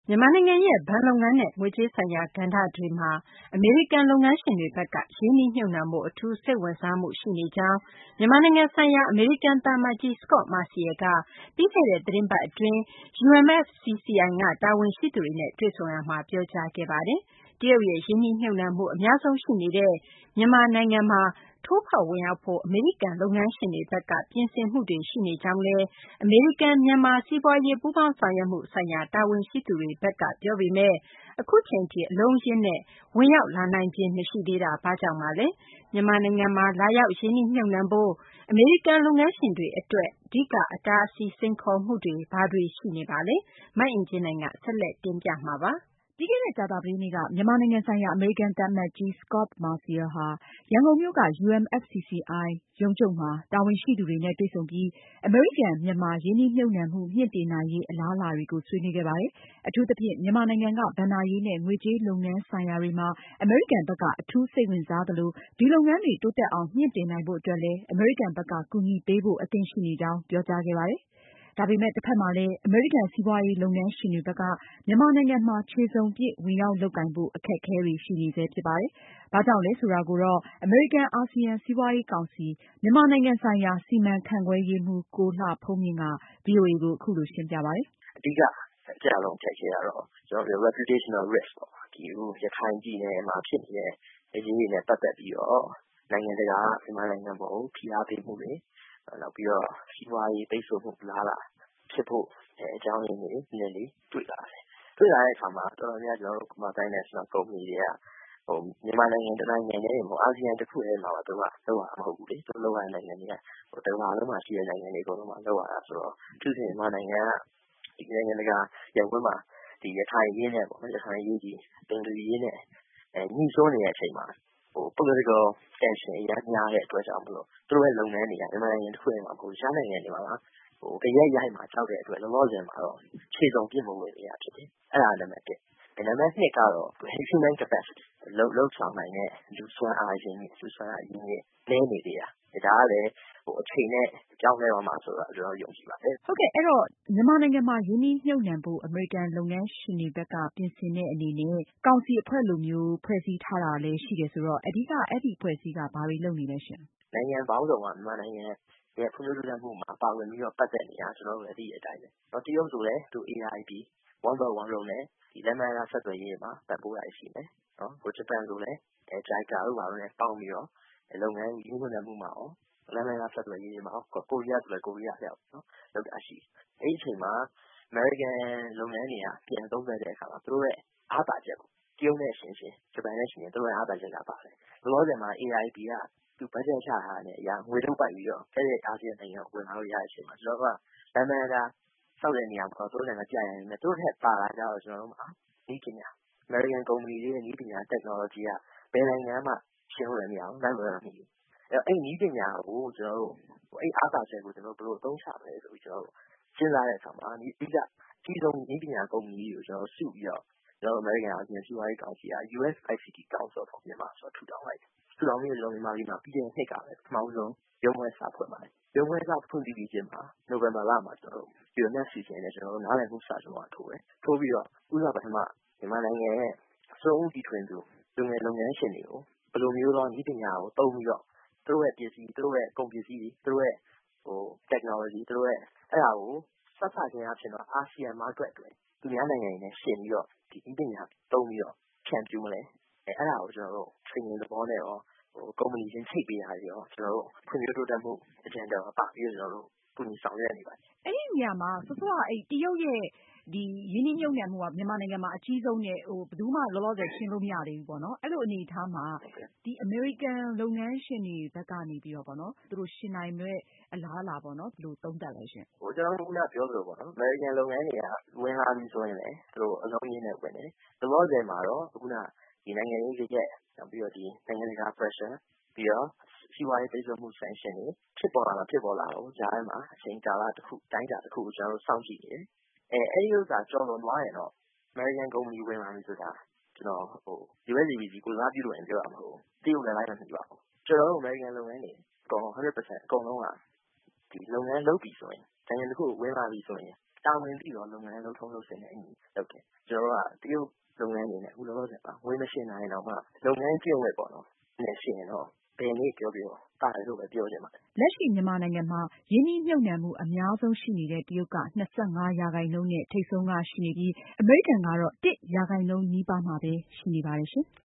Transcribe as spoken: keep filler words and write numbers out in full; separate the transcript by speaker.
Speaker 1: မြန်မာနိုင်ငံရဲ့ဘဏ်လုပ်ငန်းနဲ့ငွေကြေးဆိုင်ရာကဏ္ဍတွေမှာအမေရိကန်လုပ်ငန်းရှင်တွေဘက်ကရင်းနှီးမြှုပ်နှံဖို့အထူးစိတ်ဝင်စားမှုရှိနေကြောင်းမြန်မာနိုင်ငံဆိုင်ရာအမေရိကန်သံအမတ်ကြီး Scot Marciel ကပြီးခဲ့တဲ့သီတင်းပတ်အတွင်း U M F C C I ကတာဝန်ရှိသူတွေနဲ့တွေ့ဆုံရာမှာပြောကြားခဲ့ပါတယ်။တရုတ်ရဲ့ရင်းနှီးမြှုပ်နှံမှုအများဆုံးရှိနေတဲ့မြန်မာနိုင်ငံမှာထိုးဖောက်ဝင်ရောက်ဖို့အမေရိကန်လုပ်ငန်းရှင်တွေဘက်ကပြင်ဆင်မှုတွေရှိနေကြောင်းလည်းအမေရိကန်မြန်မာစီးပွားရေးပူးပေါင်းဆောင်ရွက်မှုဆိုင်ရာတာဝန်ရှိသူတွေဘက်ကပြောပေမဲ့အခုချိန်ထိအလုံးရင်းနဲ့ဝင်ရောက်လာနိုင်ခြင်းမရှိသေးတာဘာကြောင့်ပါလဲမြန်မာနိုင်ငံမှာလာရောက်ရင်းနှီးမြှုပ်နှံဖို့အမေရိကန်လုပ်ငန်းရှင်တွေအတွက်အဓိကအတားအဆီးစိန်ခေါ်မှုတွေဘာတွေရှိနေပါလဲမအင်ကြင်းနိုင်ကဆက်လက်တင်ပြမှာပါ
Speaker 2: ပြီးခဲ့တဲ့ကြာသပတေးနေ့ကမြန်မာနိုင်ငံဆိုင်ရာအမေရိကန်သံအမတ်ကြီး Scot Marciel ဟာရန်ကုန်မြို့က U M F C C I ရုံးချုပ်မှာတာဝန်ရှိသူတွေနဲ့တွေ့ဆုံပြီးအမေရိကန်မြန်မာရင်းနှီးမြှုပ်နှံမှုမြှင့်တင်နိုင်ရေးအလားအလာတွေကိုဆွေးနွေးခဲ့ပါတယ်။အထူးသဖြင့်မြန်မာနိုင်ငံကဘဏ္ဍာရေးနဲ့ငွေကြေးလုပ်ငန်းဆိုင်ရာတွေမှာအမေရိကန်ဘက်ကအထူးစိတ်ဝင်စားသလိုဒီလုပ်ငန်းတွေတိုးတက်အောင်မြှင့်တင်နိုင်ဖို့အတွက်လည်းအမေရိကန်ဘက်ကကူညီပေးဖို့အသင့်ရှိနေကြောင်းပြောကြားခဲ့ပါတယ်။ဒါပေမဲ့တစ်ဖက်မှာလည်းအမေရိကန်စီးပွားရေးလုပ်ငန်းရှင်တွေဘက်ကမြန်မာနိုင်ငံမှာခြေစုံပြည့်ဝင်ရောက်လုပ်ကိုင်ဖို့အခက်အခဲတွေရှိနေဆဲဖြစ်ပါတယ်။ဘာကြောင့်လဲဆိုတာကိုတော့အမေရိကန်အာဆီယံစီးပွားရေးကောင်စီမြန်မာနိုင်ငံဆိုင်ရာစီမံခန့်ခွဲရေးမှူးကိုလှဖုန်းမြင့်က ဗွီအိုအေကိုအခုလိုရှင်းပြပါတယ်
Speaker 3: ။အဓိကအကြလုံးချက်ချင်းကတော့ကျွန်တော်တို့ reputational risk ပေါ့ဒီရခိုင်ပြည်နယ်မှာဖြစ်နေတဲ့အရေးတွေနဲ့ပတ်သက်ပြီးတော့နိုင်ငံတကာမြန်မာနိုင်ငံပေါ်ကိုဖိအားပေးမှုတွေနောက်ပြီးတော့စီးပွားရေးပိတ်ဆို့မှုလားလားဖြစ်ဖို့အကြောင်းရင်းတွေနည်းနည်းလေးတွေ့လာတယ်။တွေ့လာတဲ့အခါမှာတော်တော်များကျွန်တော်တို့ multinational company တွေကဟိုမြန်မာနိုင်ငံတနိုင်ငံနဲ့ဟိုအာဆီယံတစ်ခုထဲမှာတော့လောက်ရမဟုတ်ဘူးလေ။သူလောက်ရတဲ့နိုင်ငံတွေကဟိုတကမ္ဘာလုံးမှာရှိတဲ့နိုင်ငံတွေအကုန်လုံးမှာလောက်ရတာဆိုတော့သူ့မြန်မာနိုင်ငံကဒီနိုင်ငံတကာရပ်ဝန်းမှာဒီရခိုင်ရင်းနဲ့ပေါ့နော်ရခိုင်ရေးကြီးပင်လယ်ရင်းနဲ့အဲညှိစွန်းနေတဲ့အချိန်မှာဟို political tension အများများတဲ့အတွက်ကြောင့်မလို့သူတို့ရဲ့လုပ်ငန်းတွေကမြန်မာနိုင်ငံတစ်ခုထဲမှာဟိုရှားနိုင်ငံတွေမှာဟိုကြရိုက်ရိုက်မှာကြောက်တဲ့အတွက်လောလောဆယ်မှာတော့ခြေစုံပြစ်မှုဝင်နေရဖြစ်တယ်။အဲ့ဒါနံပါတ်တစ်။နံပါတ်နှစ်ကတော့ human capacity လုံးလုံးဆောင်နိုင်တဲ့လူစွမ်းအားရှင်လူစွမ်းအားရင်းနဲ့နည်းနေသေးတာ။ဒါကလည်းဟိုအချိန်နဲ့ကြောင်းလဲပါမှာဆိုတော့ကျွန်တော်ယုံကြည်ပါတယ်
Speaker 2: ။ဟုတ်ကဲ့အဲ့တော့မြန်မာနိုင်ငံမှာယင်းနှီးမြှုပ်နှံဖို့အမေရိကန်လုပ်ငန်းရှင်တွေဘက်ကပြင်ဆင်တဲ့အနေနဲ့ကောင်စီအဖွဲ့လိုမျိုးဖွဲ့စည်းထားတာလည်းရှိတယ်ဆိုတော့အဓိကအဲ့ဒီဖွဲ့စည်းကဘာတွေလုပ်နေလဲရှင်
Speaker 3: ။နိုင်ငံပေါင်းစုံကမြန်မာနိုင်ငံရဲ့ဖွံ့ဖြိုးတိုးတက်မှုမှာပါဝင်ပြီးတော့ပတ်သက်နေတာကျွန်တော်တို့လည်းသိတဲ့အတိုင်းပဲ။တော့တရုတ်ဆိုလည်းသူ A I P one by one လုံးနဲ့ဒီလက်မှတ်ရဆက်သွယ်ရေးမှာပတ်ပိုးရရှိမယ်။နော်ဟိုဂျပန်ဆိုလည်းအဲ J I C A တို့ပါလို့လည်းပေါင်းပြီးတော့လုပ်ငန်းကြီးမှုနဲ့မှုမှာရောလက်မှတ်ရဆက်သွယ်ရေးမှာကိုရီးယားဆိုလည်းကိုရီးယားရောက်နော်လောက်တာရှိ။အဲ့ဒီအချိန်မှာ American လုပ်ငန်းတွေကပြန်သုံးသပ်တဲ့အခါမှာသူတို့ရဲ့အားသာချက်ကိုတရုတ်နဲ့ရှင်ရှင်ဂျပန်နဲ့ရှင်ရှင်သူတို့ရဲ့အားသာချက်ကပါတယ်။လောလောဆယ်မှာ A I P ကသူဘတ်ဂျက်ချထားတဲ့အရာငွေထုတ်ပိုက်ပြီးတော့အဲ့ဒီအာဆီယံနိုင်ငံကိုဝင်လာလို့ရတဲ့အချိန်မှာကျွန်တော်တို့ကလမ်းမကစောက်တဲ့နေရာမှာတော့သူတို့လည်းကြာရင်လည်းသူတို့ထက်ပါလာကြတော့ကျွန်တော်တို့မှာဒီပညာ American company တွေရဲ့ဒီပညာ technology ကဘယ်နိုင်ငံမှရှင်းလို့လည်းမရဘူးနိုင်လို့လည်းမရဘူး။အဲ့အဲ့ဒီပညာကိုကျွန်တော်တို့အဲ့အားသာချက်ကိုကျွန်တော်တို့ဘယ်လိုအသုံးချမလဲဆိုပြီးကျွန်တော်တို့စဉ်းစားတဲ့အခါမှာဒီအဓိကအကြီးဆုံးဒီပညာကုမ္ပဏီတွေကိုကျွန်တော်စုပြီးတော့ကျွန်တော် American အာဆီယံစီးပွားရေးကောင်စီက U S I C T Council for Myanmar ဆိုတော့ထူထောင်လိုက်တယ်။ထူထောင်ပြီးတော့မြန်မာပြည်မှာပြီးတဲ့နှစ်ကပဲပထမဆုံးရုံးခွဲစာဖွင့်ပါတယ်။ရုံးခွဲစာဖွင့်ပြီးချင်းမှာနိုဝင်ဘာလမှာကျွန်တော်တို့ U M F C C I နဲ့ကျွန်တော်တို့နားလည်မှုစာချုပ်မှာထိုးတယ်။ထိုးပြီးတော့ဥစ္စာပထမမြန်မာနိုင်ငံရဲ့အစိုးရတီထွင်သူလူငယ်လုပ်ငန်းရှင်တွေကိုဘယ်လိုမျိုးသောဒီပညာကိုသုံးပြီးတော့သူတို့ရဲ့ပစ္စည်းသူတို့ရဲ့ကုန်ပစ္စည်းသူတို့ရဲ့ဟို technology သူတို့ရဲ့အဲ့ဒါကိုဆက်ဆံခြင်းအဖြစ်တော့အာဆီယံ market တွေသူများနိုင်ငံတွေနဲ့ရှင်ပြီးတော့ဒီဒီပညာသုံးပြီးတော့ဖြန့်ပြူးမလဲအဲအဲ့ဒါကိုကျွန်တော်တို့ training သဘောနဲ့ရောဟို company ချင်းချိတ်ပေးတာတွေရောကျွန်တော်တို့ဖွံ့ဖြိုးတိုးတက်မှု agenda မှာပါပြီးတော့ကျွန်တော်တို့ကူညီဆောင်ရွက်နေပါတယ်
Speaker 2: အဲ့ဒီနေရာမှာစောစောကအဲ့တရုတ်ရဲ့ဒီရင်းနှီးမြှုပ်နှံမှုကမြန်မာနိုင်ငံမှာအကြီးဆုံးနဲ့ဟိုဘယ်သူမှလောလောဆယ်ရှင်းလို့မရသေးဘူးပေါ့နော်အဲ့လိုအနေအထားမှာဒီ American လုပ်ငန်းရှင်တွေဘက်ကနေပြီးတော့ပေါ့နော်သူတို့ရှင်းနိုင်မဲ့အလားအလာပေါ့နော်ဘယ်လိုသုံးသပ်လဲရှင်
Speaker 3: ဟိုကျွန်တော်တို့ကပြောသလိုပေါ့နော် American လုပ်ငန်းတွေကဝင်လာပြီဆိုရင်လည်းသူတို့အလုံးရင်းနဲ့ဝင်တယ်လောလောဆယ်မှာတော့ခုနဒီနိုင်ငံရေးကြက်နောက်ပြီးတော့ဒီနိုင်ငံတကာ pressure ပြီးတော့စီးပွားရေးပိတ်ဆို့မှု sanction တွေဖြစ်ပေါ်လာတာဖြစ်ပေါ်လာတော့ကြားထဲမှာအချိန်ကာလတစ်ခုတိုင်းတာတစ်ခုကိုကျွန်တော်တို့စောင့်ကြည့်နေတယ်အဲအဲ့ဒီဥစ္စာကျော်လွန်သွားရင်တော့ American company ဝင်လာပြီဆိုတာကျွန်တော်ဟို U S A B C ကိုစားပြုလို့ရင်ပြောရမှာဟိုတရုတ်လည်းလိုက်မဖြစ်ပါဘူးကျွန်တော်တို့ American လုပ်ငန်းတွေအကုန်လုံး one hundred percent အကုန်လုံးကဒီလုပ်ငန်းလုပ်ပြီဆိုရင်နိုင်ငံတစ်ခုဝင်လာပြီဆိုရင်တာဝန်သိတော့လုပ်ငန်းလုပ်ထုံးလုပ်စဉ်နဲ့အညီလုပ်တယ်။ကျွန်တော်တို့ကတရုတ်လုပ်ငန်းတွေနဲ့အခုလောလောဆယ်ပါငွေမရှင်နိုင်တော့မှလုပ်ငန်းကျင့်ဝတ်ပေါ့နော်နဲ့ရှင်တော့ဘယ်နေ့ပြောပြောပါတယ်လို့ပဲပြောချင်ပါတယ်
Speaker 2: ။လက်ရှိမြန်မာနိုင်ငံမှာရင်းနှီးမြှုပ်နှံမှုအများဆုံးရှိနေတဲ့တရုတ်က၂၅ရာခိုင်နှုန်းနဲ့ထိပ်ဆုံးကရှိနေပြီးအမေရိကန်ကတော့တစ်ရာခိုင်နှုန်းနီးပါးမှာပဲရှိနေပါတယ်ရှင်။